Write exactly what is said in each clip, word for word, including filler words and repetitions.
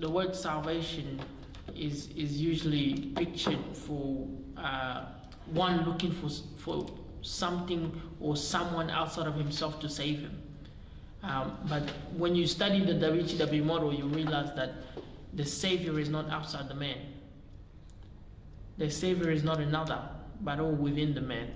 the word salvation is is usually pictured for uh, one looking for for something or someone outside of himself to save him. Um, but when you study the W T W model, you realize that the savior is not outside the man. The savior is not another, but all within the man.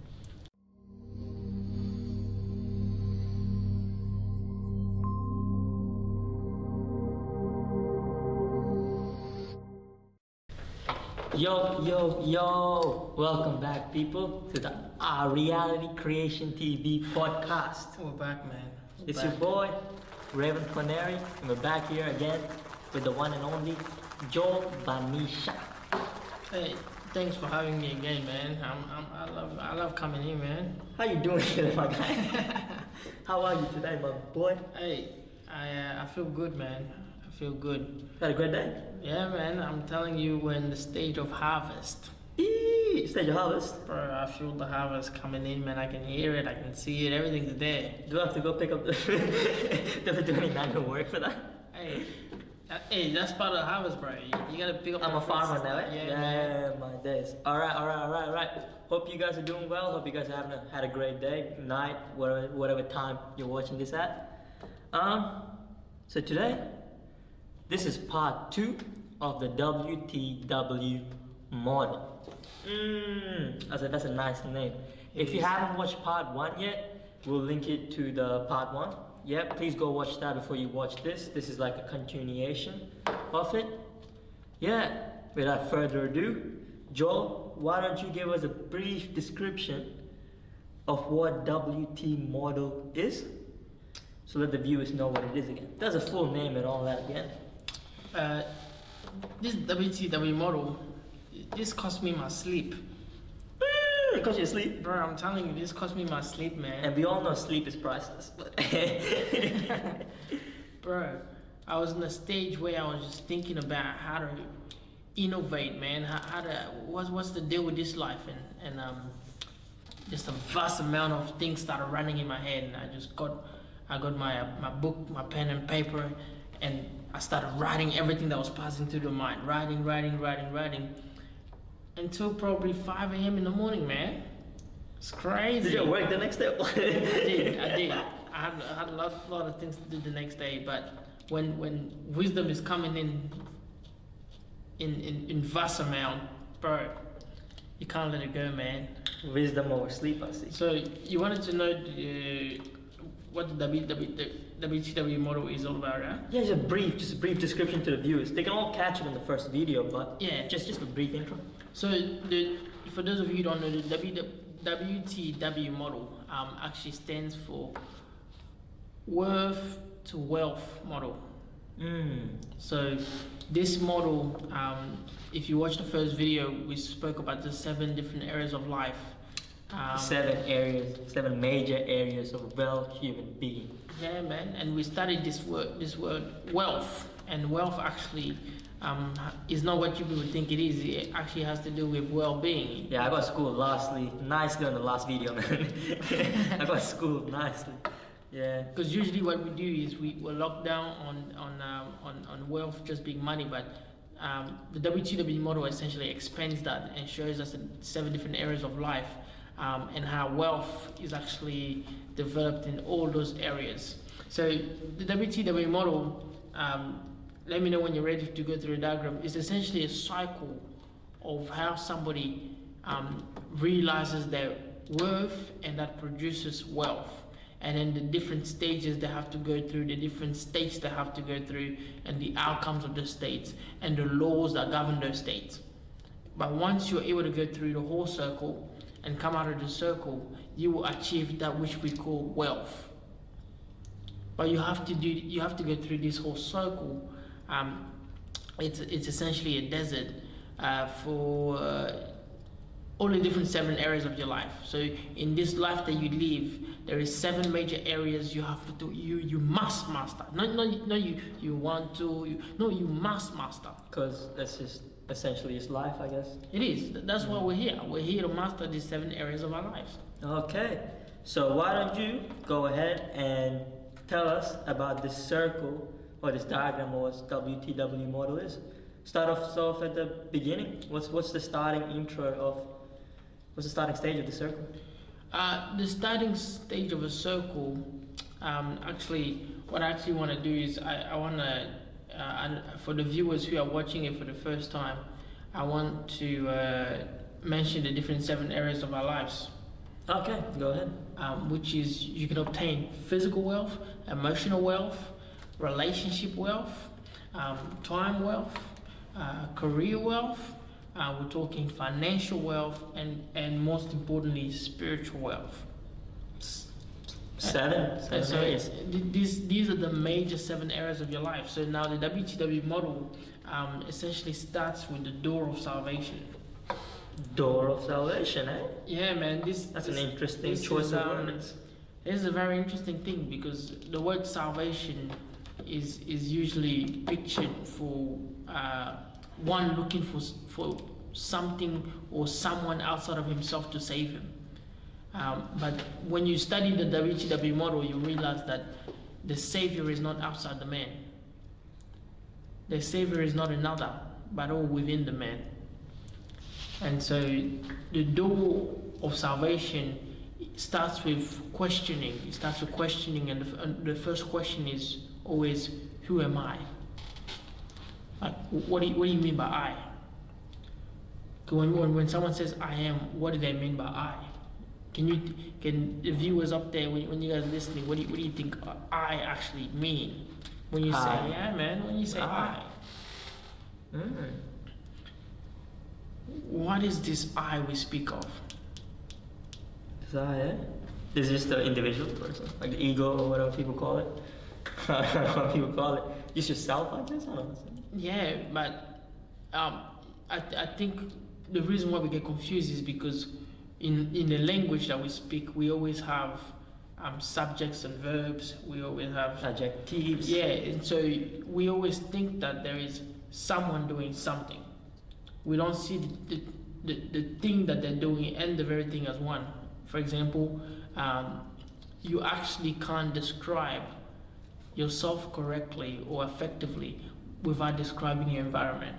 Yo, yo, yo! Welcome back, people, to the uh, Reality Creation T V podcast. We're back, man. We're it's back. your boy, Raven Connery, and we're back here again with the one and only Joel Banisha. Hey, thanks for having me again, man. I'm, I'm, I love, I love coming in, man. How you doing today, my guy? How are you today, my boy? Hey, I, uh, I feel good, man. I feel good. Had a great day? Yeah, man. I'm telling you, we're in the stage of harvest. Eee, stage of harvest? Bro, I feel the harvest coming in, man. I can hear it, I can see it, everything's there. Do I have to go pick up the... Do I have to do any manual work for that? Hey, uh, hey, that's part of the harvest, bro. You, you gotta pick up. I'm a farmer now, eh? Yeah, yeah man. my days. All right, all right, all right, all right. Hope you guys are doing well. Hope you guys are having a, had a great day, night, whatever, whatever time you're watching this at. Um, so today, this is part two of the W T W model. Mmm, I said that's a nice name. If you haven't watched part one yet, we'll link it to the part one. Yeah, please go watch that before you watch this. This is like a continuation of it. Yeah, without further ado, Joel, why don't you give us a brief description of what W T model is? So let the viewers know what it is again. There's a full name and all that again. Uh, this W T W model, this cost me my sleep. It cost you sleep? Bro, I'm telling you, this cost me my sleep, man. And we all know sleep is priceless. But Bro, I was in a stage where I was just thinking about how to innovate, man. How, how to, what's, what's the deal with this life? And, and um, just a vast amount of things started running in my head. And I just got, I got my, my book, my pen and paper, and I started writing everything that was passing through the mind. Writing, writing, writing, writing. Until probably five A M in the morning, man. It's crazy. Did you work the next day? I did, I did. I had, I had a lot, lot of things to do the next day, but when when wisdom is coming in in, in, in vast amount, bro, you can't let it go, man. Wisdom over sleep, I see. So you wanted to know the, what the W T W model is all about, right? Yeah, just a brief, just a brief description to the viewers. They can all catch it in the first video, but yeah, just just a brief intro. So the for those of you who don't know, the W T W model um, actually stands for worth to wealth model. Mm. So this model, um, if you watch the first video, we spoke about the seven different areas of life. Um, seven areas, seven major areas of wealth, human being. Yeah, man, and we studied this word, this word wealth, and wealth actually um, is not what you people think it is. It actually has to do with well-being. Yeah, I got schooled lastly, nicely on the last video, man. I got schooled nicely. Yeah. Because usually what we do is we will lock down on on um, on on wealth just being money, but um, the W T W model essentially expands that and shows us the seven different areas of life. Um, and how wealth is actually developed in all those areas. So the W T W model, um, let me know when you're ready to go through the diagram, is essentially a cycle of how somebody um, realizes their worth and that produces wealth. And then the different stages they have to go through, the different states they have to go through, and the outcomes of the states, and the laws that govern those states. But once you're able to go through the whole circle, and come out of the circle, you will achieve that which we call wealth. But you have to do, you have to go through this whole circle. Um, it's it's essentially a desert uh, for uh, all the different seven areas of your life. So in this life that you live, there is seven major areas you have to do. You you must master. No no no you you want to. You, no you must master. Because that's just essentially it's life, I guess. It is. That's why we're here. We're here to master these seven areas of our lives. Okay. So why don't you go ahead and tell us about this circle or this diagram or what W T W model is. Start off, start off at the beginning. What's what's the starting intro of? What's the starting stage of the circle? Uh, the starting stage of a circle, um, actually, what I actually want to do is I, I want to, uh, for the viewers who are watching it for the first time, I want to uh, mention the different seven areas of our lives. Okay, go ahead. Um, which is you can obtain physical wealth, emotional wealth, relationship wealth, um, time wealth, uh, career wealth. Uh, we're talking financial wealth, and and most importantly, spiritual wealth. Seven. And seven so areas. th- these these are the major seven areas of your life. So now the W T W model um, essentially starts with the door of salvation. Door of salvation, eh? Yeah, man. This That's this, an interesting this choice is, of um, words. This is a very interesting thing because the word salvation is is usually pictured for uh, one looking for s- for something or someone outside of himself to save him. Um, but when you study the W T W model, you realize that the savior is not outside the man. The savior is not another, but all within the man. And so the door of salvation starts with questioning. It starts with questioning, and the, f- and the first question is always, who am I? Like, what do you, what do you mean by I? 'Cause When, when, when someone says I am, what do they mean by I? Can you, can the viewers up there, when, when you guys are listening, what do you, what do you think I actually mean? When you say, I. yeah, man, when you say I. I. Mm. What is this I we speak of? Is that it? Is this the individual person? Like the ego or whatever people call it? I don't know what people call it. Just yourself, I guess? I don't know. Yeah, but um, I, I think the reason why we get confused is because in, in the language that we speak, we always have um, subjects and verbs. We always have Adjectives. yeah, and so we always think that there is someone doing something. We don't see the, the, the, the thing that they're doing and the very thing as one. For example, um, you actually can't describe yourself correctly or effectively without describing your environment.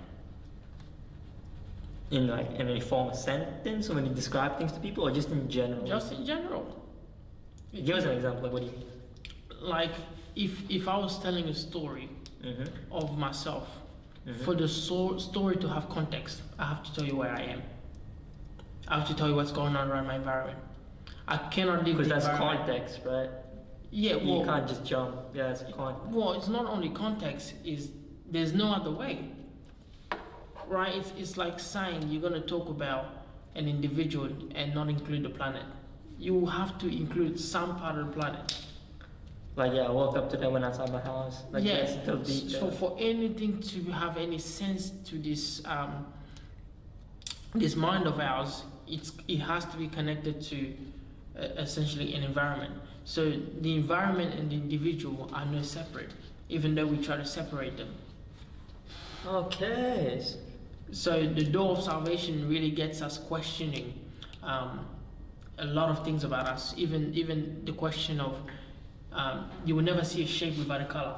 In like in any form of sentence, or when you describe things to people, or just in general? Just in general. Give us an example. Like what do you mean? Like if if I was telling a story Mm-hmm. of myself, Mhm. for the so- story to have context, I have to tell you where I am. I have to tell you what's going on around my environment. I cannot leave Because the that's environment. context, right? Yeah, You well, can't just jump. Yeah, it's context. well, it's not only context. Is there's no other way, right? It's it's like saying you're gonna talk about an individual and not include the planet. You have to include some part of the planet. Like yeah, I woke up today when outside my house. Like Yeah. that's still deep. So there. for anything to have any sense to this um, this mind of ours, it's it has to be connected to uh, essentially an environment. So the environment and the individual are no separate, even though we try to separate them. Okay. So the door of salvation really gets us questioning um, a lot of things about us. Even even the question of um, you will never see a shape without a color.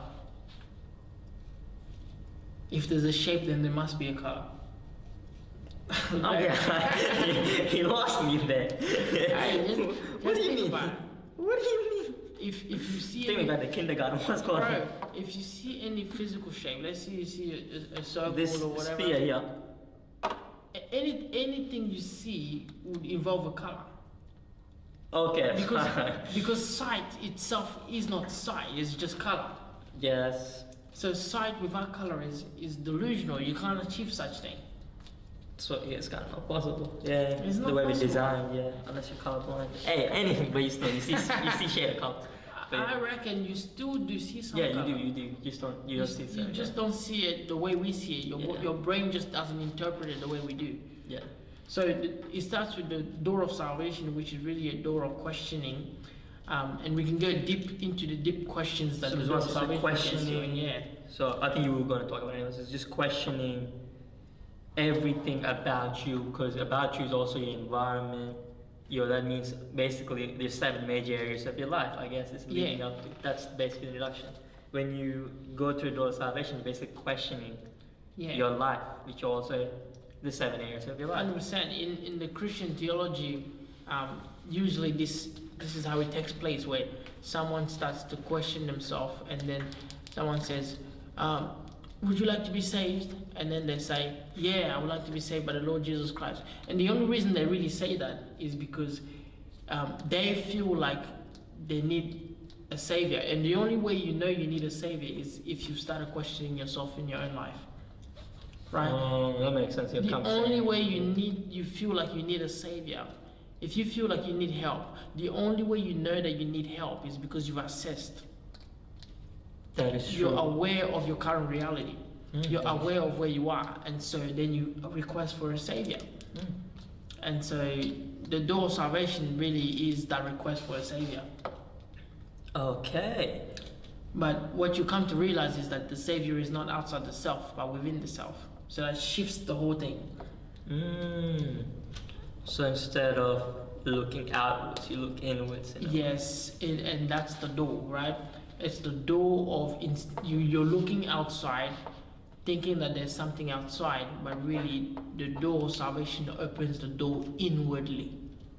If there's a shape, then there must be a color. Oh yeah, you lost me there. I just, just What do you think mean? about it. What do you mean? If if you see Take me any, back to kindergarten. What's going on? bro, if you see any physical shape, let's say you see a, a, a circle This or whatever, sphere here. a- any anything you see would involve a color. Okay. Because because sight itself is not sight; it's just color. yes. So sight without color is is delusional. You can't achieve such thing. So yeah, it's kind of not possible. Yeah. It's the not way we possible. design, yeah. Unless you're colorblind. Hey, anything, but you still you see you see shade of color. But I reckon you still do see some yeah, color. you do, you do. You just don't you, You, don't s- see you certain, just yeah. don't see it the way we see it. Your Yeah. your brain just doesn't interpret it the way we do. Yeah. So it, it starts with the door of salvation, which is really a door of questioning, um, and we can go deep into the deep questions that So the there's door of also salvation gets you. questioning. And yeah, So I think you were going to talk about it. It's just questioning everything about you, because about you is also your environment. You know, that means basically there's seven major areas of your life. I guess it's leading Yeah. up to. That's basically the introduction. when you go through the door of salvation, you're basically questioning Yeah. your life, which are also the seven areas of your life. Hundred percent. In in the Christian theology, um, usually this this is how it takes place, where someone starts to question themselves, and then someone says, um, "Would you like to be saved?" And then they say, "Yeah, I would like to be saved by the Lord Jesus Christ." And the only reason they really say that is because um, they feel like they need a savior, and the only way you know you need a savior is if you started questioning yourself in your own life. Right? Oh, that makes sense. The only way you need, you feel like you need a savior, if you feel like you need help, the only way you know that you need help is because you've assessed. That is true. You're aware of your current reality. Mm, You're aware of where you are, and so then you request for a savior. Mm. And so the door of salvation really is that request for a savior. Okay. But what you come to realize is that the savior is not outside the self, but within the self. So that shifts the whole thing. Mm. So instead of looking outwards, you look inwards. You know? Yes, it, and that's the door, right? It's the door of inst- you. You're looking outside, thinking that there's something outside, but really the door of salvation opens the door inwardly.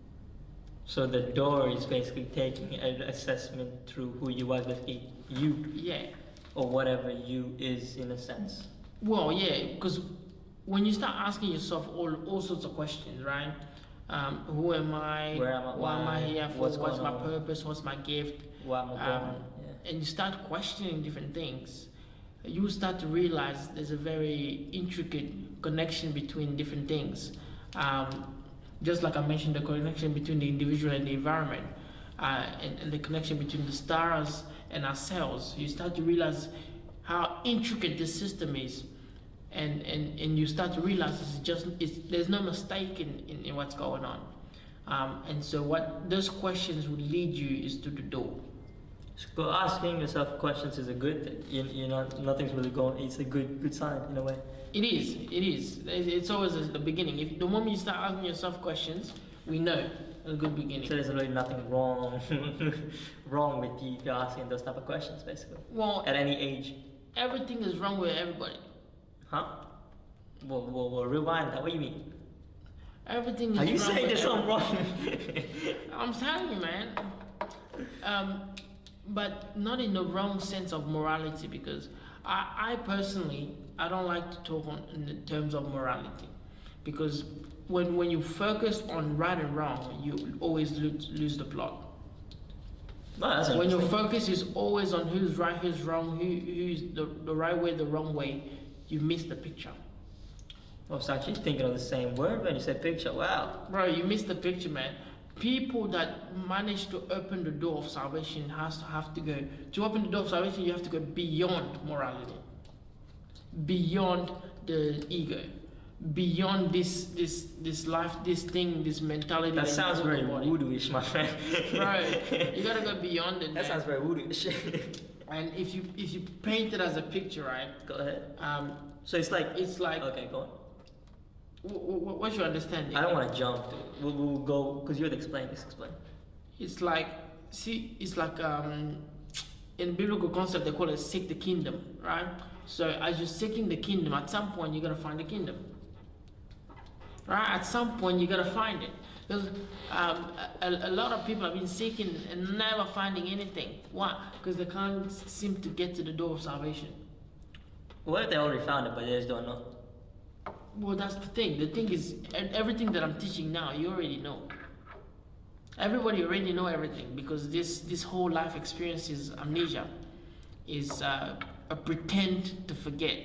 So the door is basically taking an assessment through who you are, basically you, Yeah. or whatever you is in a sense. Well, yeah, because when you start asking yourself all all sorts of questions, right? Um, who am I? Where am I? What am I here for? What's What's, going my on? purpose? What's my gift? Why am I Um, born? Yeah. and you start questioning different things, you start to realize there's a very intricate connection between different things. Um, just like I mentioned, the connection between the individual and the environment, uh, and, and the connection between the stars and ourselves. You start to realize how intricate this system is. And, and, and you start to realize it's just it's, there's no mistake in, in, in what's going on. Um, and so what those questions would lead you is to the door. So asking yourself questions is a good thing. You, you know, nothing's really going. It's a good good sign in a way. It is. It is. It's always the beginning. If the moment you start asking yourself questions, we know a good beginning. So there's really nothing wrong wrong with you if you're asking those type of questions, basically. Well, At any age. everything is wrong with everybody. Huh? We'll, we'll, we'll rewind that. What do you mean? Everything is Are you wrong saying with there's something everybody. wrong? I'm telling you, man. Um, but not in the wrong sense of morality, because I, I personally, I don't like to talk on in the terms of morality, because when when you focus on right and wrong, you always lose, lose the plot. No, that's When your interesting. focus is always on who's right, who's wrong, who who's the, the right way, the wrong way, you miss the picture. I was actually thinking of the same word when you said picture. Wow. Bro, you missed the picture, man. People that manage to open the door of salvation has to have to go to open the door of salvation. You have to go beyond morality, beyond the ego, beyond this this this life, this thing, this mentality. That you sounds put very in the body. voodoo-ish, my friend. Right, you gotta go beyond it. That man. sounds very voodoo-ish. And if you if you paint it as a picture, right? Go ahead. Um, So it's like. it's like Okay, go on. w- w- what's your understanding? I don't want to jump. To, we'll, we'll go because you would explain. Just explain. It's like, see, it's like um, in biblical concept they call it seek the kingdom, right? So as you're seeking the kingdom, at some point you're gonna find the kingdom, right? At some point you gotta find it. Because um, a, a lot of people have been seeking and never finding anything. Why? Because they can't s- seem to get to the door of salvation. What if they already found it, but they just don't know? Well, that's the thing. The thing is, e- everything that I'm teaching now, you already know. Everybody already know everything, because this this whole life experience is amnesia, is uh, a pretend to forget.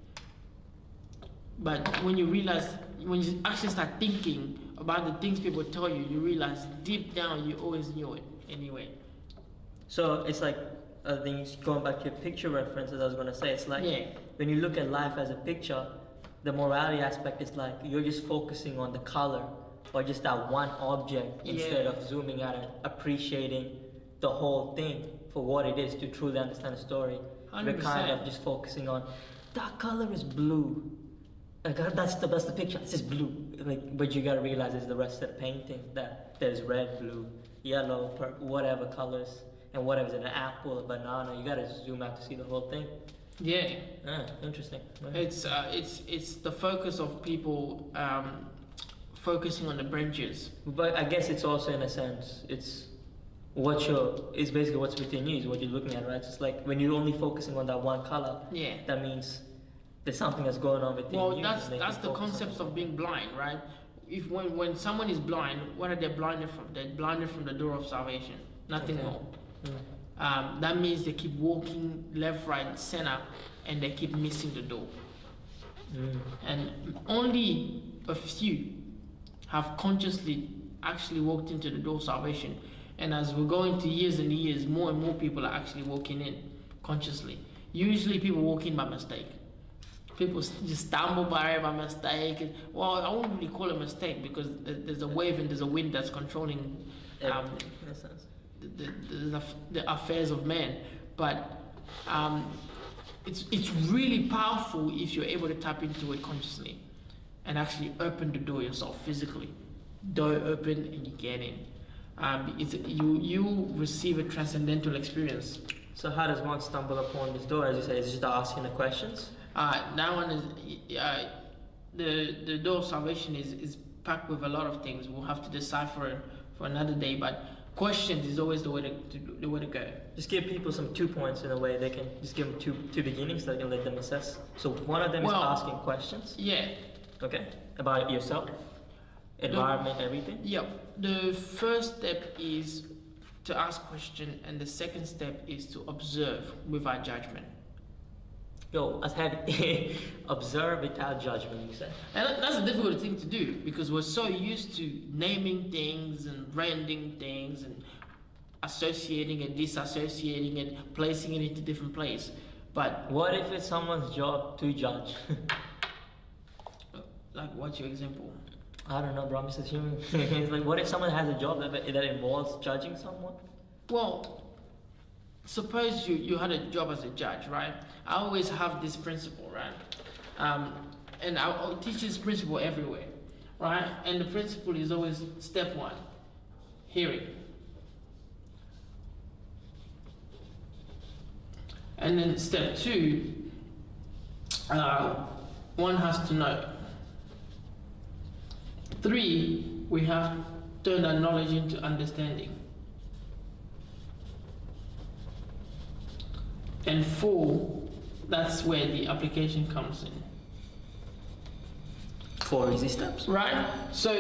But when you realize, when you actually start thinking about the things people tell you, you realize deep down you always knew it anyway. So it's like, I think going back to your picture reference, as I was going to say, it's like Yeah. when you look at life as a picture, the morality aspect is like you're just focusing on the color or just that one object instead Yeah. of zooming out and appreciating the whole thing for what it is to truly understand the story. one We're hundred kind percent. of just focusing on that color is blue. Like uh, that's the that's the picture. It's just blue. Like, but you gotta realize it's the rest of the painting that there's red, blue, yellow, purple, whatever colors and whatever's in an apple, a banana, you gotta zoom out to see the whole thing. Yeah. Ah, interesting. It's uh, it's it's the focus of people um, focusing on the branches. But I guess it's also in a sense, it's what you're, it's basically what's within you is what you're looking at, right? It's just like when you're only focusing on that one color, Yeah. that means there's something that's going on within Well, you. that's and they that's can the focus on concept something. of being blind, right? If when when someone is blind, what are they blinded from? They're blinded from the door of salvation. Nothing Okay. more. Mm. Um, that means they keep walking left, right, center, and they keep missing the door. Mm. And only a few have consciously actually walked into the door of salvation. And as we go into years and years, more and more people are actually walking in consciously. Usually people walk in by mistake. People s- just stumble by it by mistake. Well, I won't really call it a mistake because th- there's a wave and there's a wind that's controlling um, Everything, in a sense. the, the, the, the affairs of men. But um, it's, it's really powerful if you're able to tap into it consciously and actually open the door yourself physically. Door open and you get in. Um, it's, you, you receive a transcendental experience. So how does one stumble upon this door? As you said, is it just asking the questions? Uh, that one is, uh, the, the door of salvation is, is packed with a lot of things. We'll have to decipher it for another day, but questions is always the way to, to the way to go. Just give people some two points in a way. They can just give them two two beginnings so they can let them assess. So one of them Well, is asking questions. Yeah. Okay. About yourself, environment, everything. Yep. The first step is to ask question, and the second step is to observe without judgment. Yo, that's heavy. Observe without judgment, you say. And that- that's a difficult thing to do because we're so used to naming things and branding things and associating and disassociating it, placing it into different places. But What if it's someone's job to judge? like, what's your example? I don't know, bro. I'm just assuming. It's like, what if someone has a job that, that involves judging someone? Well, suppose you, you had a job as a judge, right? I always have this principle, right? Um, and I'll, I'll teach this principle everywhere, right? And the principle is always step one, hearing. And then step two, uh, one has to know. Three, we have to turn our knowledge into understanding. And four, that's where the application comes in. Four easy steps. Right? So,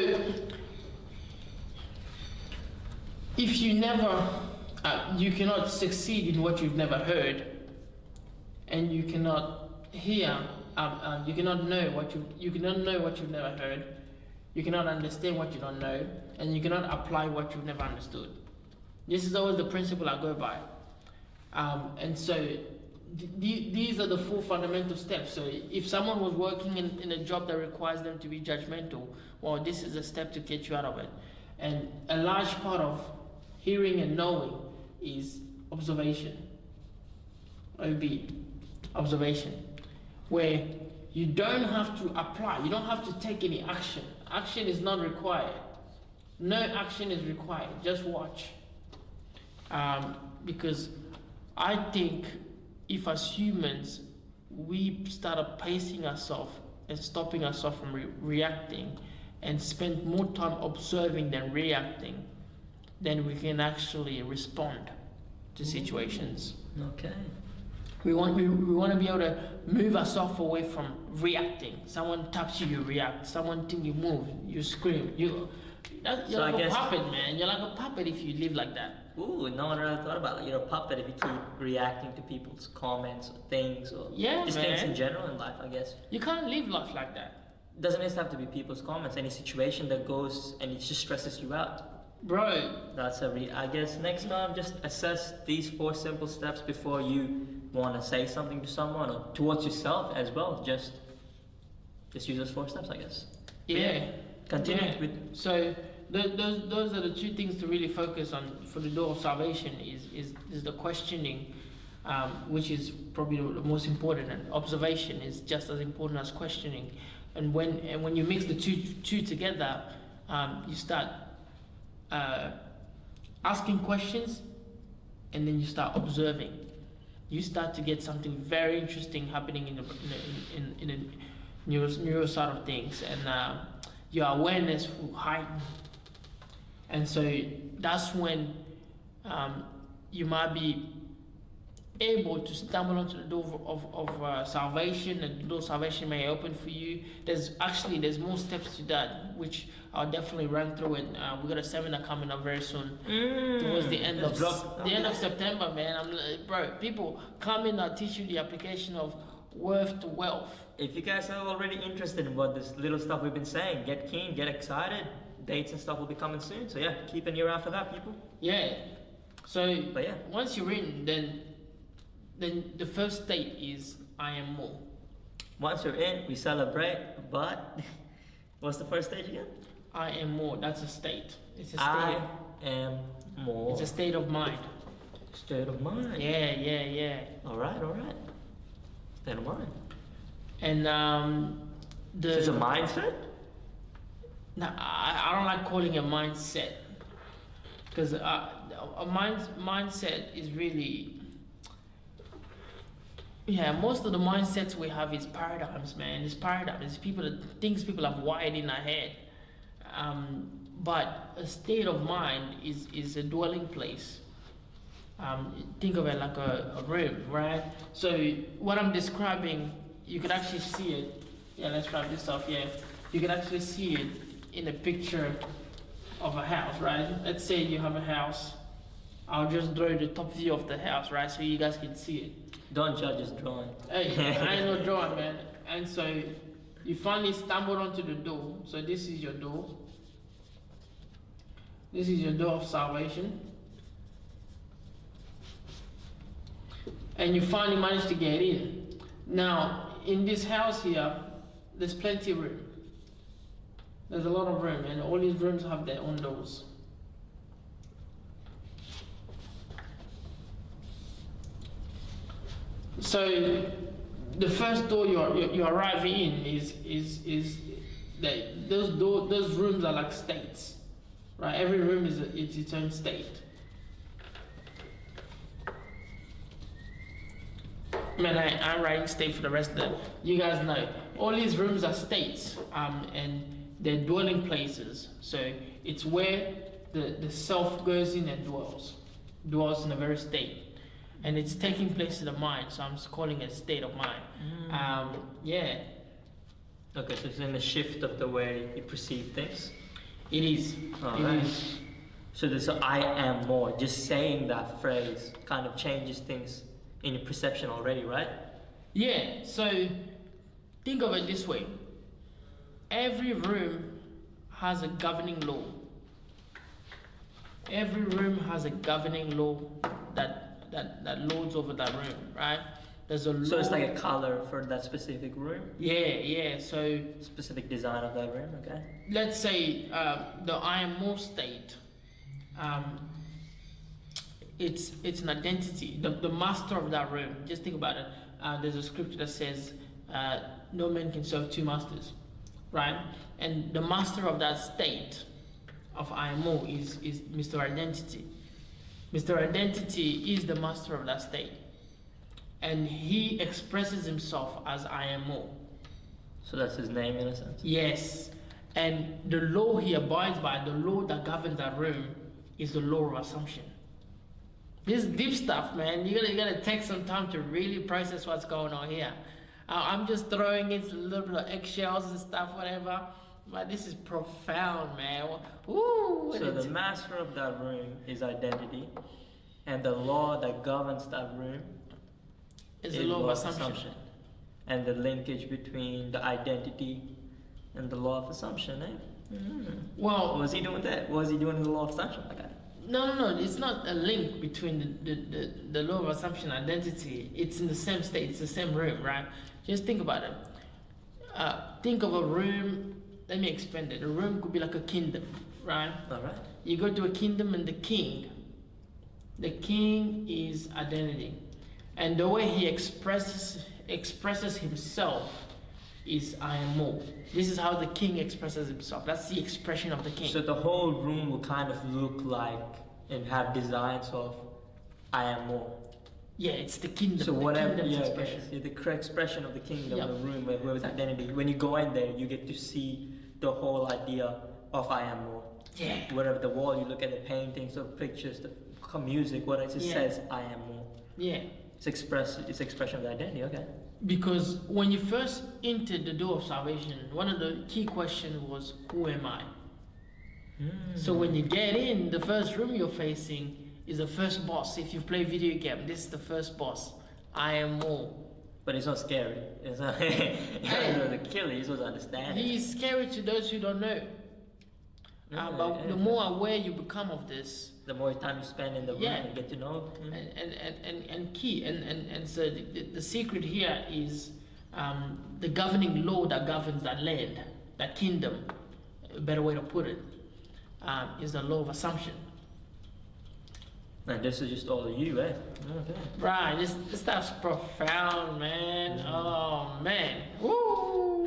if you never, uh, you cannot succeed in what you've never heard, and you cannot hear, um, um, you cannot know what you, you cannot know what you've never heard, you cannot understand what you don't know, and you cannot apply what you've never understood. This is always the principle I go by. Um, and so th- th- these are the four fundamental steps. So if someone was working in, in a job that requires them to be judgmental, well, this is a step to get you out of it. And a large part of hearing and knowing is observation. O B, observation, where you don't have to apply, you don't have to take any action. Action is not required. No action is required, just watch. Um, because I think if as humans we started pacing ourselves and stopping ourselves from re- reacting and spend more time observing than reacting, then we can actually respond to situations. Okay. We want we, we want to be able to move ourselves away from reacting. Someone taps you, you react. Someone thinks you move, you scream. You that, you're So I like a guess- puppet, man. You're like a puppet if you live like that. Ooh, no one ever thought about it. You're a puppet if you keep reacting to people's comments or things or Yeah, just things man. in general in life, I guess. You can't live life like that, Doesn't just have to be people's comments. Any situation that goes and it just stresses you out. bro. That's a re- I guess next time just assess these four simple steps before you want to say something to someone or towards yourself as well. Just just use those four steps, I guess. Yeah. Continue Yeah. with So th- those those are the two things to really focus on for the door of salvation. Is is is the questioning, um, which is probably the most important, and observation is just as important as questioning. And when and when you mix the two two together, um, you start uh, asking questions and then you start observing, you start to get something very interesting happening in the in in, in the neuro, neuro side of things, and uh, your awareness will heighten. And so that's when um, you might be able to stumble onto the door of, of, of uh, salvation, and the door of salvation may open for you. There's actually there's more steps to that, which I'll definitely run through. And uh, we got a seminar coming up very soon, Mm, towards the end of drop- the end of September, man. I'm like, bro, people come in. I'll teach you the application of worth to wealth. If you guys are already interested in what this little stuff we've been saying, get keen, get excited. Dates and stuff will be coming soon. So yeah, keep an ear out for that, people. Yeah. So But yeah. once you're in, then then the first state is I am more. Once you're in, we celebrate. But what's the first stage again? I am more. That's a state. It's a state. I am more. It's a state of mind. State of mind. Yeah, yeah, yeah. All right, all right. State of mind. And um, the So it's a mindset. No, I, I don't like calling it mindset, because uh, a mind mindset is really, yeah, most of the mindsets we have is paradigms, man. It's paradigms. It's people that things people have wired in our head. Um, but a state of mind is is a dwelling place. Um, think of it like a, a room, right? So what I'm describing, you can actually see it. Yeah, let's wrap this off. Yeah, you can actually see it in a picture of a house, right? Let's say you have a house. I'll just draw the top view of the house, right? So you guys can see it. Don't judge his drawing. Hey, I ain't no drawing, man. And so you finally stumbled onto the door. So this is your door. This is your door of salvation. And you finally managed to get in. Now, in this house here, there's plenty of room. There's a lot of room, and all these rooms have their own doors. So the first door you're you're, you're arriving in is is is that those door those rooms are like states, right? Every room is a, it's its own state. Man, I, I'm writing state for the rest of the. You guys know all these rooms are states, um, and they're dwelling places. So it's where the the self goes in and dwells, dwells in a very state, and it's taking place in the mind. So I'm just calling it state of mind. Mm. Um, yeah, Okay, so it's in the shift of the way you perceive things. it is. All It right. is. So this I am more, just saying that phrase kind of changes things in your perception already, right? Yeah. So think of it this way. Every room has a governing law. Every room has a governing law that that that lords over that room, right? There's a law. So it's like a color for that specific room, Yeah, yeah. So specific design of that room, okay? let's say uh, the I am more state. Um, it's it's an identity. The the master of that room. Just think about it. Uh, there's a scripture that says, uh, "No man can serve two masters," right? And the master of that state of I am more is is Mister Identity. Mister Identity is the master of that state, and he expresses himself as I am more. So that's his name in a sense. Yes, and the law he abides by, the law that governs that room, is the law of assumption. This is deep stuff, man. You gotta you gotta take some time to really process what's going on here. Uh, I'm just throwing in a little bit of eggshells and stuff, whatever. But this is profound, man. Ooh. So the master of that room is identity, and the law that governs that room is the law of assumption. And the linkage between the identity and the law of assumption, eh? Mm. Well, What was he doing that? What was he doing in the law of assumption? Okay. no, no, no. It's not a link between the, the, the, the law of assumption and identity. It's in the same state. It's the same room, right? Just think about it. Uh, think of a room. Let me expand it. A room could be like a kingdom, right? All right. You go to a kingdom and the king. The king is identity, and the way he expresses expresses himself is I am more. This is how the king expresses himself. That's the expression of the king. So the whole room will kind of look like and have designs of I am more. Yeah, it's the kingdom. So the whatever, kingdom's yeah, expression. yeah, the correct expression of the kingdom, Yep. the room, where whoever's identity. When you go in there, you get to see the whole idea of I am more. Yeah. Whatever the wall, you look at the paintings or pictures, the music, what it just Yeah. says, I am more. Yeah. It's express, it's expression of the identity. Okay. Because when you first entered the door of salvation, one of the key questions was, who am I? Mm. So when you get in, the first room you're facing is the first boss. If you play video game, this is the first boss. I am more. But it's not scary. It's not. It's the killer. You're supposed to understand. it. He's scary to those who don't know. Uh, Yeah, but yeah. the more aware you become of this, The more time you spend in the room Yeah. and get to know. Mm. and, and, and, and, and key, and, and, and so the, the, the secret here is um, the governing law that governs that land, that kingdom, a better way to put it, um, is the law of assumption. And this is just all you, eh? Okay. Right, this, this stuff's profound, man. Oh, man. Woo!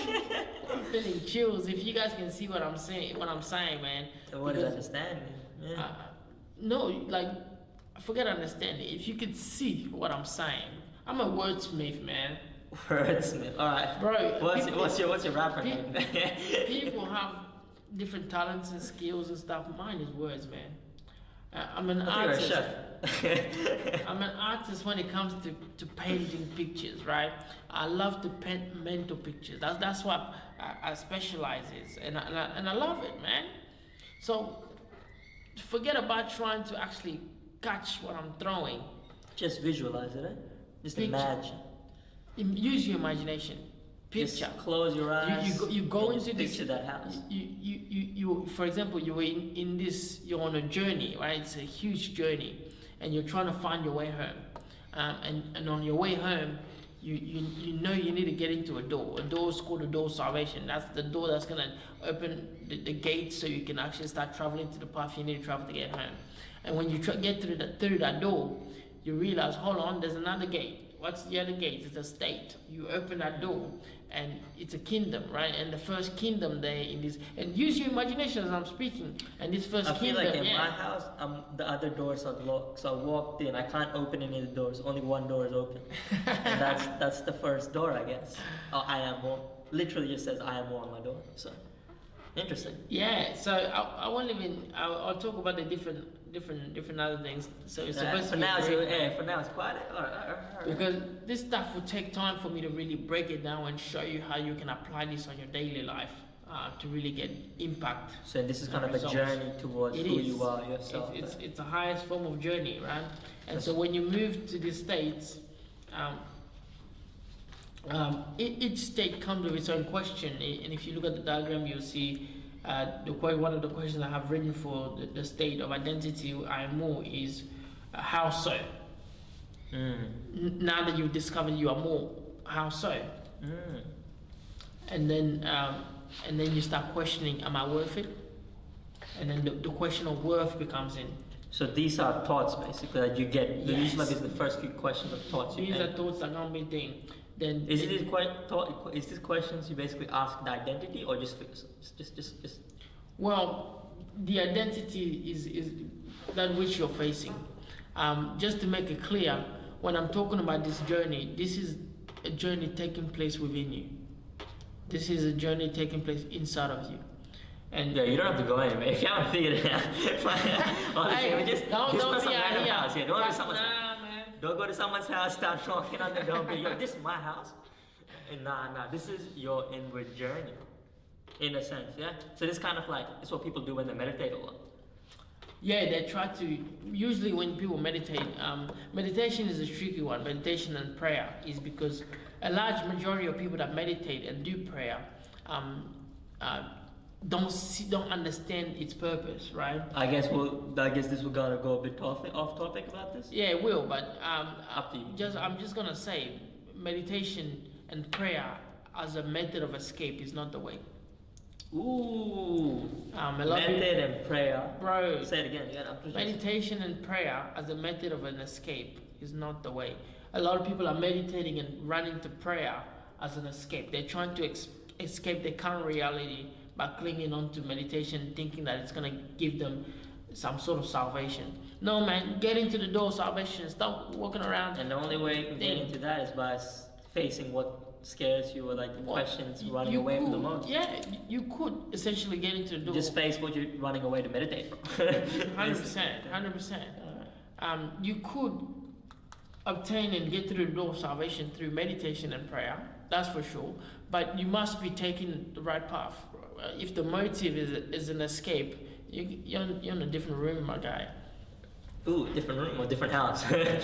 I'm feeling chills. If you guys can see what I'm saying, what I'm saying, man. So what is Because, understanding? Yeah. uh, no, like, forget understanding. If you could see what I'm saying, I'm a wordsmith, man. Wordsmith. All right. Bro, What's people- what's your what's your rapper pe- name? People have different talents and skills and stuff. Mine is words, man. Uh, I'm an I think artist. you're a chef. I'm an artist when it comes to, to painting pictures, right? I love to paint mental pictures. That's that's what I, I specialize in, and I, and I and I love it, man. So forget about trying to actually catch what I'm throwing. Just visualize it, eh? Just Picture. imagine. Im- Use your imagination. Picture. Just close your eyes. You, you go, you go and into just this. picture that house. You, you, you, you, for example, you're in, in this, you're on a journey, right? It's a huge journey, and you're trying to find your way home. Um, and, and on your way home, you, you, you know you need to get into a door. A door is called the door of salvation. That's the door that's going to open the, the gates so you can actually start traveling to the path you need to travel to get home. And when you tr- get through, the, through that door, you realize, hold on, there's another gate. What's the other gate? It's a state. You open that door, and it's a kingdom, right? And the first kingdom there in this, and use your imagination as I'm speaking. And this first I feel kingdom, like in yeah. my house, um, the other doors are locked. So I walked in. I can't open any of the doors. Only one door is open, and that's that's the first door, I guess. Oh, I am more. Literally, just says I am more on my door. So interesting. Yeah, so I, I won't even. I'll, I'll talk about the different, different, different other things. So it's Yeah, supposed for to be now, it's, very- yeah, for now it's quiet. All right, all right, all right. because this stuff will take time for me to really break it down and show you how you can apply this on your daily life uh, to really get impact. So this is kind of a Results. journey towards It who is. you are yourself. It's, it's, eh? it's the highest form of journey, right? And so when you move to the states, um, um, e- each state comes with its own question. I- And if you look at the diagram, you'll see uh, the que- one of the questions I have written for the, the state of identity I am more is uh, how so? Mm. N- now that you've discovered you are more, how so? Mm. And then um, and then you start questioning, am I worth it? And then the, the question of worth becomes in. So these are thoughts basically that you get. The Yes. These are the first few questions of thoughts you These get. are thoughts that are gonna be thing. Then Is it- it quite thought? Is this questions you basically ask the identity or just just just just? well, the identity is is that which you're facing. Um, just to make it clear, when I'm talking about this journey, this is a journey taking place within you. This is a journey taking place inside of you. And Yeah, you don't have to go anywhere if you haven't figured it out. Honestly, Hey, we just don't just don't put be some out random here. house here. Don't go to someone's house. Nah, man. Don't go to someone's house. Start knocking on the door. Be, Yo, this is my house. And nah, nah. This is your inward journey, in a sense. Yeah. So this kind of like it's what people do when they meditate a lot. Yeah, they try to. Usually, when people meditate, um, meditation is a tricky one. Meditation and prayer is because a large majority of people that meditate and do prayer um, uh, don't see, don't understand its purpose, right? I guess we'll. I guess this we're gonna go a bit off off topic about this. Yeah, it will, but um, Up to you. just I'm just gonna say, meditation and prayer as a method of escape is not the way. Ooh. Um, a lot of people- Method and prayer. bro. Say it again. Yeah, I'm just- Meditation and prayer as a method of an escape is not the way. A lot of people are meditating and running to prayer as an escape. They're trying to ex- escape their current reality by clinging on to meditation, thinking that it's going to give them some sort of salvation. No, man, get into the door of salvation. Stop walking around. And the only way you can get into that is by s- facing what scares you or like the What? questions You- running you away from the could- most. Yeah, you could essentially get into the door. Just face what you're running away to meditate from. Hundred percent, hundred percent. Um, you could obtain and get through the door of salvation through meditation and prayer. That's for sure. But you must be taking the right path. Uh, If the motive is is an escape, you, you're in- you're in a different room, my guy. Ooh, different room or different house.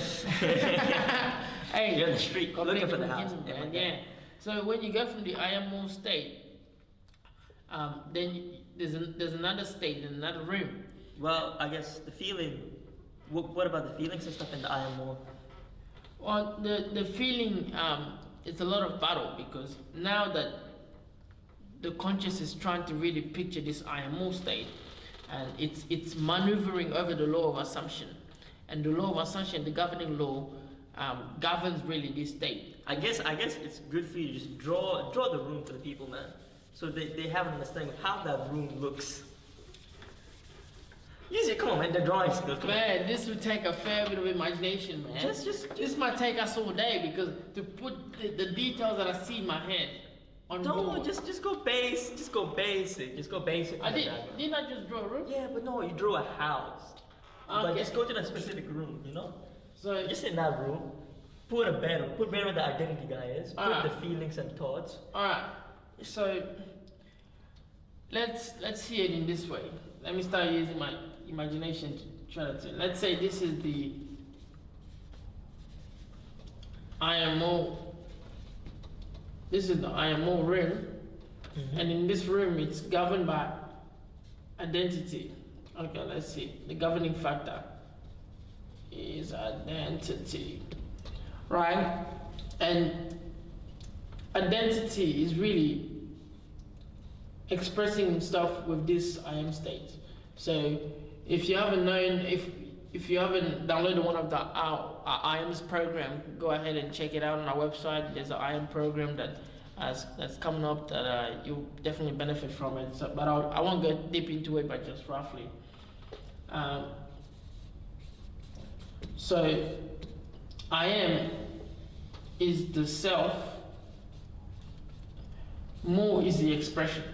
Hey, You're in the street complete looking for the different house. kingdom, Yeah, man, okay. yeah. So when you go from the I am more state, um, then you, there's an, there's another state in another room. Well, I guess the feeling. What, what about the feelings and stuff in the I am more? Well, the the feeling, um, it's a lot of battle because now that the conscious is trying to really picture this I am more state, and it's it's maneuvering over the law of assumption, and the law of assumption, the governing law, um, governs really this state. I guess I guess it's good for you to just draw draw the room for the people, man. So they, they have an understanding of how that room looks. Use it, come on, man. The drawings still come on. Man, this would take a fair bit of imagination, man. Just just This might take us all day because to put the, the details that I see in my head on no, board. just just go base, just go basic, just go basic. I on the did. background. Didn't I just draw a room? Yeah, but no, you drew a house. But Okay. just go to that specific room, you know. So Just in that room, put a bed, put where the identity guy is, put Alright. the feelings and thoughts. all right. So let's let's see it in this way. Let me start using my imagination to try to. Let's say this is the I am more. This is the I am more room, and in this room it's governed by identity. Okay, let's see. The governing factor is identity, right? And identity is really expressing stuff with this I am state. So if you haven't known, if if you haven't downloaded one of the our, our I A M's program, go ahead and check it out on our website. There's an I A M program that has, that's coming up that uh, you'll definitely benefit from it. So, but I'll, I won't go deep into it, but just roughly. Um, so I am is the self, more is the expression.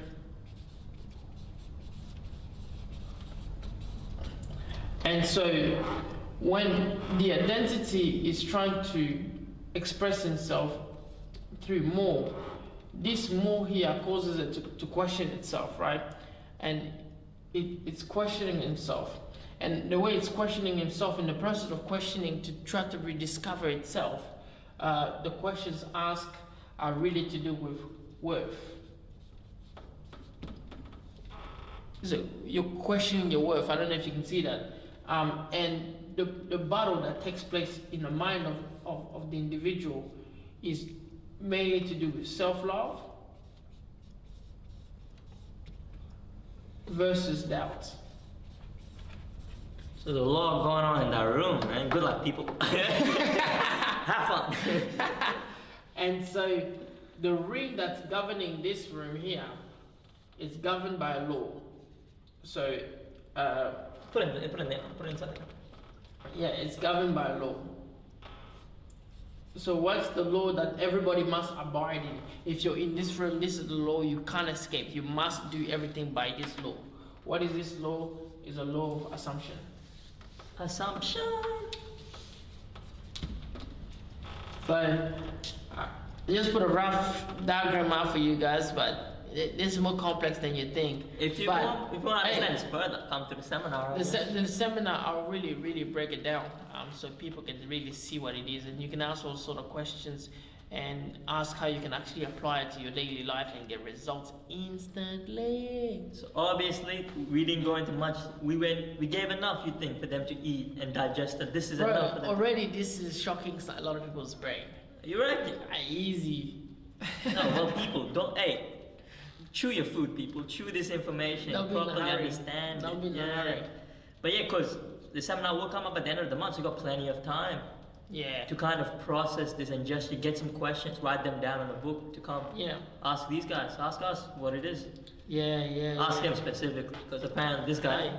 And so when the identity is trying to express itself through more, this more here causes it to, to question itself, right? And it, it's questioning itself. And the way it's questioning itself, in the process of questioning to try to rediscover itself, uh, the questions asked are really to do with worth. So you're questioning your worth. I don't know if you can see that. Um, and the, the battle that takes place in the mind of, of, of the individual is mainly to do with self-love versus doubt. So there's a lot going on in that room, man. Good luck, people. Have fun. And so the ring that's governing this room here is governed by a law. So uh, Put it, in- put it in there. Put it inside. yeah, it's governed by law. So what's the law that everybody must abide in? If you're in this room, this is the law, you can't escape. You must do everything by this law. What is this law? It's a law of assumption. Assumption. So uh, just put a rough diagram out for you guys, but it, this is more complex than you think. If you But, want, if you want to hey, understand this further, come to the seminar. The, se- the seminar, I'll really, really break it down um, so people can really see what it is. And you can ask all sort of questions and ask how you can actually apply it to your daily life and get results instantly. So obviously, we didn't go into much. We went, we gave enough, you think, for them to eat and digest it. This is Bro, enough for them. already this is shocking a lot of people's brain. You reckon? Ah, easy. No, well, people, don't, hey, chew your food, people. Chew this information. Don't be in a properly hurry. understand Don't it. be in a Yeah. hurry. But yeah, because the seminar will come up at the end of the month, so you got plenty of time. Yeah. to kind of process this and just you get some questions, write them down in a book to come Yeah. ask these guys, ask us what it is. Yeah, yeah. Ask yeah. him specifically, because apparently this guy.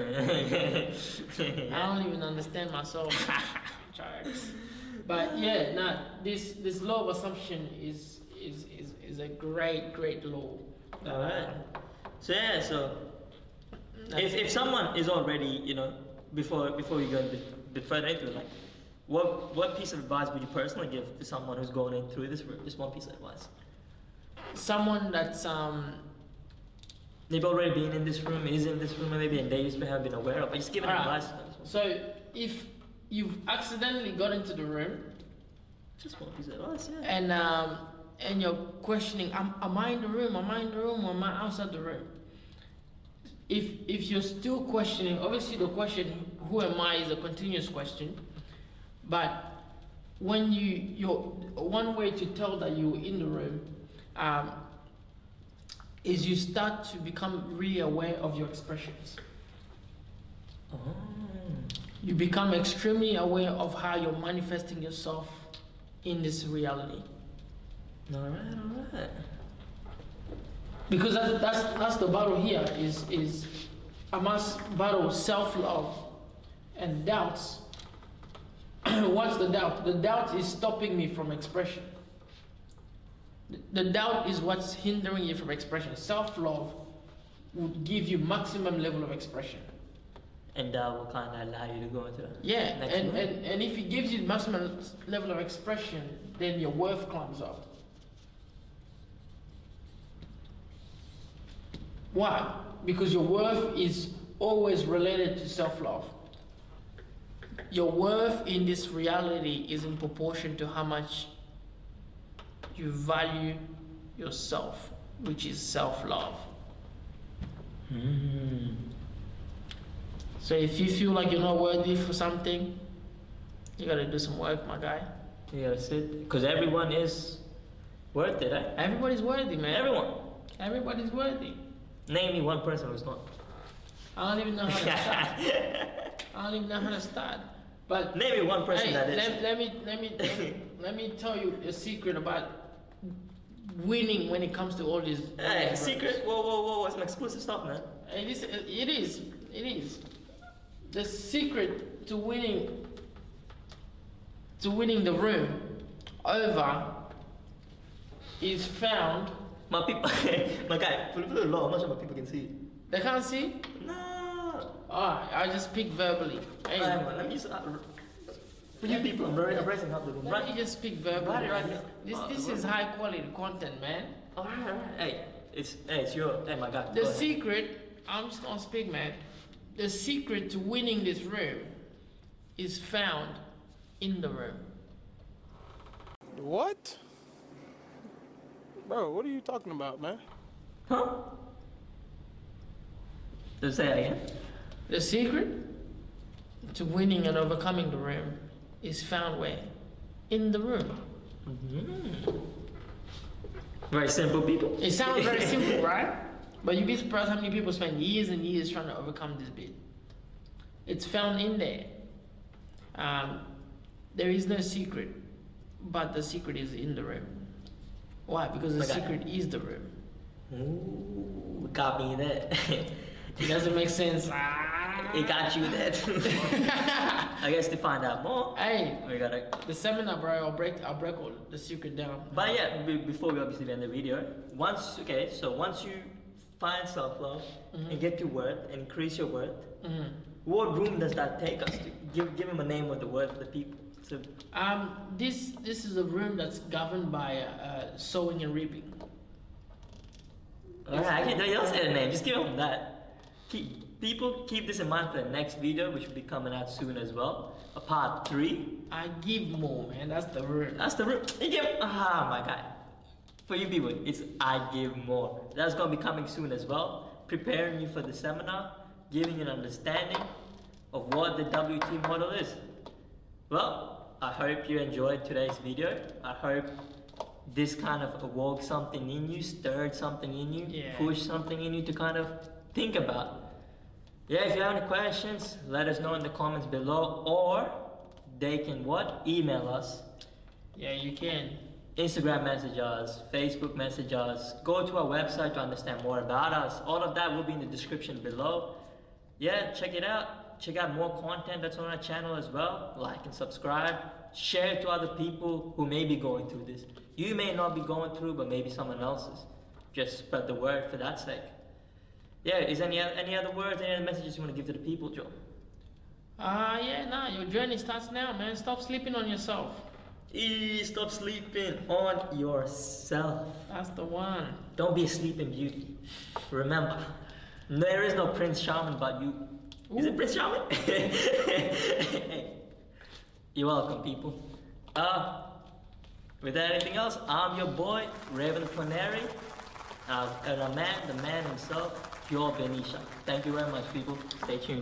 I don't even understand myself. Jokes. But yeah, nah, this this law of assumption is is is, is a great great law. Alright. So yeah, so That's if, if someone is already, you know, before before we go a bit, bit further into it, like what what piece of advice would you personally give to someone who's going in through this route? Just one piece of advice. Someone that's um They've already been in this room, is in this room maybe, and they just haven't been aware of. But just giving Alright. advice to them. so if you've accidentally got into the room Just one piece of advice, yeah. and um and you're questioning, am, am I in the room? Am I in the room or am I outside the room? If if you're still questioning, obviously the question who am I is a continuous question, but when you you're one way to tell that you're in the room um, is you start to become really aware of your expressions. Oh. You become extremely aware of how you're manifesting yourself in this reality. Alright, alright. Because that's, that's, that's the battle here is, is I must battle self-love and doubts. What's the doubt? The doubt is stopping me from expression. The, the doubt is what's hindering you from expression. Self-love would give you maximum level of expression. And that will kind of allow you to go into the Yeah, next and, level. and, and if it gives you maximum level of expression, then your worth climbs up. Why? Because your worth is always related to self-love. Your worth in this reality is in proportion to how much you value yourself, which is self-love. Mm. So if you feel like you're not worthy for something, you gotta do some work, my guy. You gotta sit, because everyone is worth it, eh? Everybody's worthy, man. Everyone. Everybody's worthy. Name me one person who's not. I don't even know how to start. I don't even know how to start. But Name me one person hey, that is. let, let me let me let me, let me tell you a secret about winning when it comes to all these. all Hey, these secret? Whoa, whoa, whoa, whoa, some exclusive stuff, man. It is. It is. It is. The secret to winning. To winning the room over is found. My people, my guy, put it low, I'm not sure my people can see it. They can't see. No. Ah, I just speak verbally. Hey, Hang on, let me just. Uh, for you people, I'm very embracing half the room. let Right? me just speak verbally. Right, right. man. This Oh, this right. is high quality content, man. Alright, alright. Hey, it's, hey, it's your, hey, my guy. The go ahead. secret, I'm just gonna speak, man. The secret to winning this room is found in the room. What? Bro, what are you talking about, man? Huh? Just say that again. The secret to winning and overcoming the room is found where? In the room. Mm. Very simple, people. It sounds very simple, right? But you'd be surprised how many people spend years and years trying to overcome this bit. It's found in there. Um, there is no secret, but the secret is in the room. Why? Because the Okay. secret is the room. Ooh, got me that. It doesn't make sense. It got you that. I guess to find out more, Hey, we gotta. the seminar, bro. I'll break. I'll break all the secret down. But yeah, be- before we obviously end the video, once okay, so once you find self-love Mhm. and get your worth, and increase your worth, Mhm. what room does that take us to? Give give him a name of the word for the people. So Um, this this is a room that's governed by uh, sowing and reaping. alright, I can, don't say the name. Just give him that. Keep, people keep this in mind for the next video, which will be coming out soon as well. A part three. I give more, man. That's the room. That's the room. You give ah my god. For you people, it's I give more. That's gonna be coming soon as well. Preparing you for the seminar, giving you an understanding of what the W T model is. Well, I hope you enjoyed today's video. I hope this kind of awoke something in you, stirred something in you, Yeah. pushed something in you to kind of think about. Yeah, if you have any questions, let us know in the comments below, or they can what? Email us, Yeah, you can. Instagram message us, Facebook message us, go to our website to understand more about us. All of that will be in the description below. Yeah, check it out. Check out more content that's on our channel as well. Like and subscribe. Share it to other people who may be going through this. You may not be going through, but maybe someone else is. Just spread the word for that sake. Yeah, is any any other words, any other messages you want to give to the people, Joe? Uh, yeah, nah, your journey starts now, man. Stop sleeping on yourself. E, stop sleeping on yourself. That's the one. Don't be a sleeping beauty. Remember, there is no Prince Charming but you. Is Ooh. it Prince Charming? Hey, you're welcome, people. Uh, without anything else, I'm your boy, Raven Connery, uh, and a man, the man himself, Pure Benisha. Thank you very much, people. Stay tuned.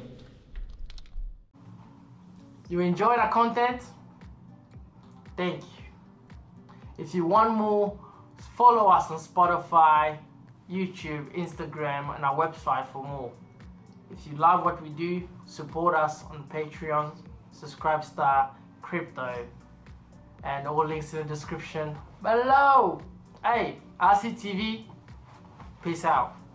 You enjoyed our content? Thank you. If you want more, follow us on Spotify, YouTube, Instagram, and our website for more. If you love what we do, support us on Patreon, Subscribestar, Crypto, and all links in the description below. Hey, R C T V, peace out.